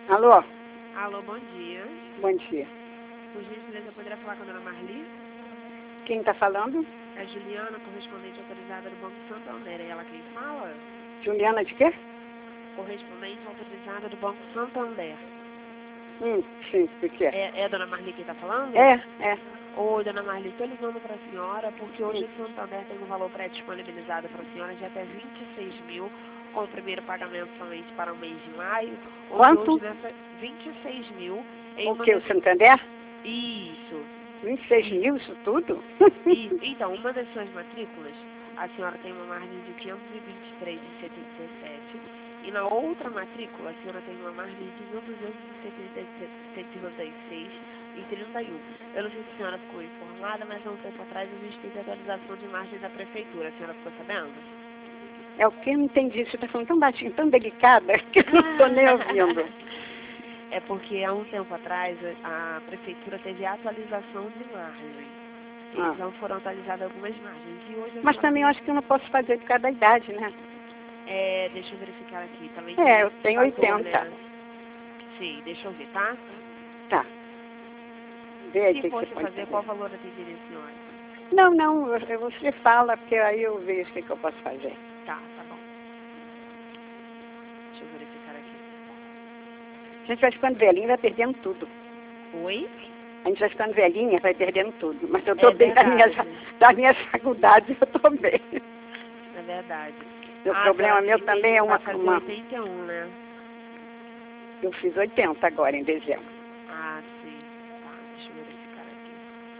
Alô? Alô, bom dia. Bom dia. Por gentileza, eu poderia falar com a dona Marli? Quem está falando? É a Juliana, correspondente autorizada do Banco Santander. É ela quem fala? Juliana de quê? Correspondente autorizada do Banco Santander. Sim, o que é? É a dona Marli quem está falando? É. Oi, dona Marli, estou ligando para a senhora porque hoje o Santander tem um valor pré-disponibilizado para a senhora de até 26 mil, com o primeiro pagamento somente para o mês de maio. Quanto? Hoje nessa 26 mil. O que, o Santander? Isso. 26 mil, isso tudo? Isso. Então, uma das suas matrículas, a senhora tem uma margem de 523,77. E na outra matrícula, a senhora tem uma margem de 1.276,31. Eu não sei se a senhora ficou informada, mas há um tempo atrás a gente teve a atualização de margem da prefeitura. A senhora ficou sabendo? É o que? Eu não entendi. Você está falando tão baixinho, tão delicada, que eu não estou nem ouvindo. É porque há um tempo atrás a prefeitura teve a atualização de margem. Então foram atualizadas algumas margens. E hoje Mas também eu acho que eu não posso fazer por causa da idade, né? Deixa eu verificar aqui. Também eu tenho 80. Né? Sim, deixa eu ver, tá? Tá. Vê aí Se que fosse você pode fazer, qual valor atenderia a senhora? Não, você fala, porque aí eu vejo o que eu posso fazer. Tá bom. Deixa eu verificar aqui. A gente vai ficando velhinha e vai perdendo tudo. Oi? A gente vai ficando velhinha, vai perdendo tudo. Mas eu estou bem das minhas faculdades, eu estou bem. É verdade. O problema meu também é uma... 81, né? Eu fiz 80 agora, em dezembro. Ah, sim. Tá, deixa eu verificar aqui.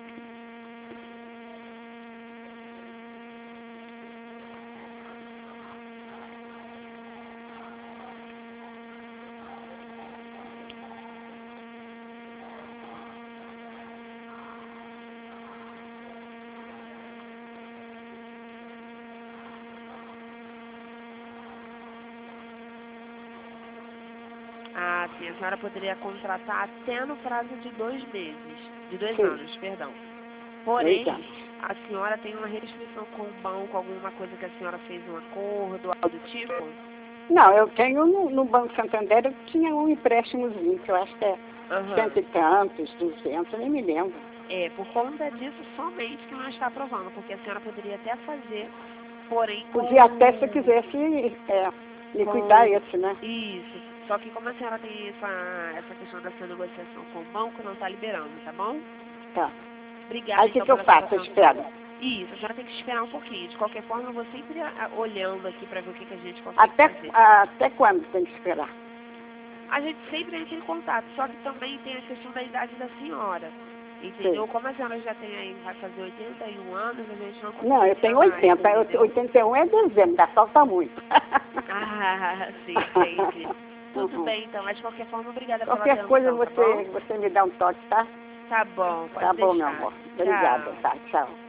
Ah, sim, a senhora poderia contratar até no prazo de 2 meses. De 2 anos, perdão. Porém, a senhora tem uma restrição com o banco, alguma coisa que a senhora fez um acordo, algo do tipo? Não, eu tenho no Banco Santander, eu tinha um empréstimozinho, que eu acho que é 100 e tantos, 200, eu nem me lembro. Por conta disso, somente que não está aprovando, porque a senhora poderia até fazer, porém... Podia até, se eu quisesse, liquidar esse, né? Isso. Só que como a senhora tem essa questão da sua negociação com o banco, não está liberando, tá bom? Tá. Obrigada. Aí o que eu faço? Eu espero. Isso, a senhora tem que esperar um pouquinho. De qualquer forma, eu vou sempre olhando aqui para ver o que a gente consegue fazer. Até quando tem que esperar? A gente sempre entra em contato, só que também tem a questão da idade da senhora. Entendeu? Sim. Como a senhora já tem aí, vai fazer 81 anos, a gente não consegue. Não, eu tenho 80. 81 é dezembro, ainda falta muito. Ah, sim, entendi. Tudo bem, então. Mas de qualquer forma, obrigada pela atenção. Qualquer coisa você me dá um toque, tá? Tá bom, pode Tá bom, deixar. meu amor. Obrigada, Tchau. tá, tchau.